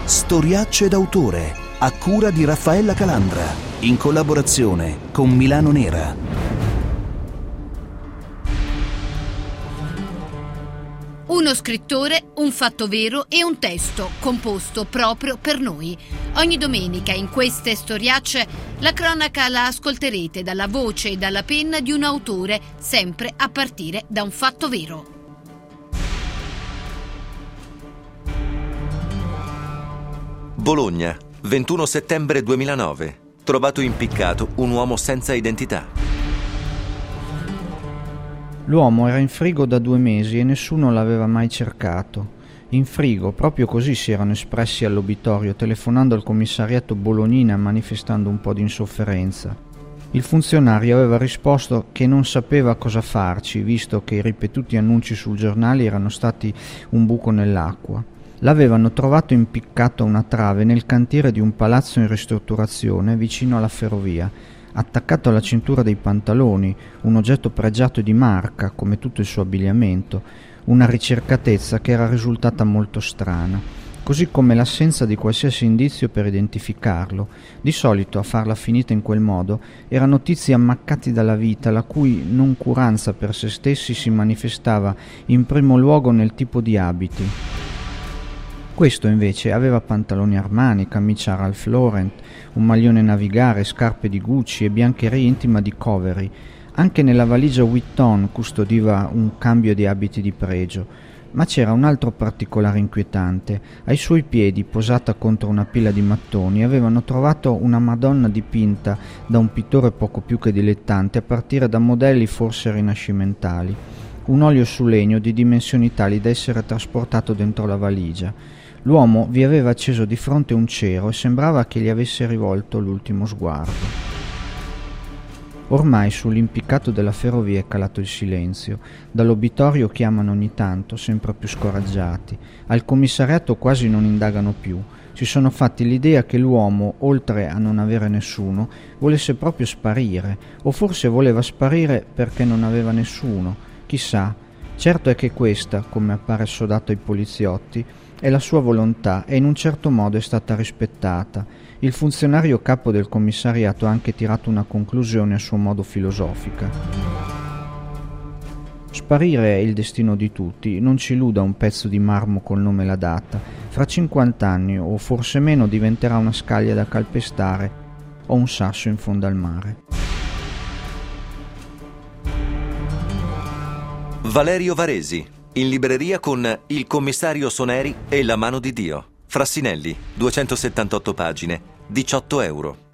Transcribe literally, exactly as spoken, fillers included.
Storiacce d'autore, a cura di Raffaella Calandra, in collaborazione con Milano Nera. Uno scrittore, un fatto vero e un testo composto proprio per noi. Ogni domenica in queste storiacce la cronaca la ascolterete dalla voce e dalla penna di un autore, sempre a partire da un fatto vero. Bologna, ventuno settembre duemilanove. Trovato impiccato un uomo senza identità. L'uomo era in frigo da due mesi e nessuno l'aveva mai cercato. In frigo, proprio così si erano espressi all'obitorio, telefonando al commissariato bolognino e manifestando un po' di insofferenza. Il funzionario aveva risposto che non sapeva cosa farci, visto che i ripetuti annunci sul giornale erano stati un buco nell'acqua. L'avevano trovato impiccato a una trave nel cantiere di un palazzo in ristrutturazione vicino alla ferrovia, attaccato alla cintura dei pantaloni, un oggetto pregiato di marca, come tutto il suo abbigliamento, una ricercatezza che era risultata molto strana, così come l'assenza di qualsiasi indizio per identificarlo. Di solito a farla finita in quel modo erano tizi ammaccati dalla vita, la cui noncuranza per se stessi si manifestava in primo luogo nel tipo di abiti. Questo invece aveva pantaloni Armani, camicia Ralph Lauren, un maglione Navigare, scarpe di Gucci e biancheria intima di Covery. Anche nella valigia Vuitton custodiva un cambio di abiti di pregio. Ma c'era un altro particolare inquietante. Ai suoi piedi, posata contro una pila di mattoni, avevano trovato una Madonna dipinta da un pittore poco più che dilettante, a partire da modelli forse rinascimentali. Un olio su legno di dimensioni tali da essere trasportato dentro la valigia. L'uomo vi aveva acceso di fronte un cero e sembrava che gli avesse rivolto l'ultimo sguardo. Ormai sull'impiccato della ferrovia è calato il silenzio. Dall'obitorio chiamano ogni tanto, sempre più scoraggiati. Al commissariato quasi non indagano più. Si sono fatti l'idea che l'uomo, oltre a non avere nessuno, volesse proprio sparire, o forse voleva sparire perché non aveva nessuno. Chissà. Certo è che questa, come appare assodato ai poliziotti, è la sua volontà e in un certo modo è stata rispettata. Il funzionario capo del commissariato ha anche tirato una conclusione a suo modo filosofica. Sparire è il destino di tutti, non ci illuda un pezzo di marmo col nome e la data. Fra cinquant'anni o forse meno diventerà una scaglia da calpestare o un sasso in fondo al mare. Valerio Varesi, in libreria con Il commissario Soneri e La mano di Dio. Frassinelli, duecentosettantotto pagine, diciotto euro.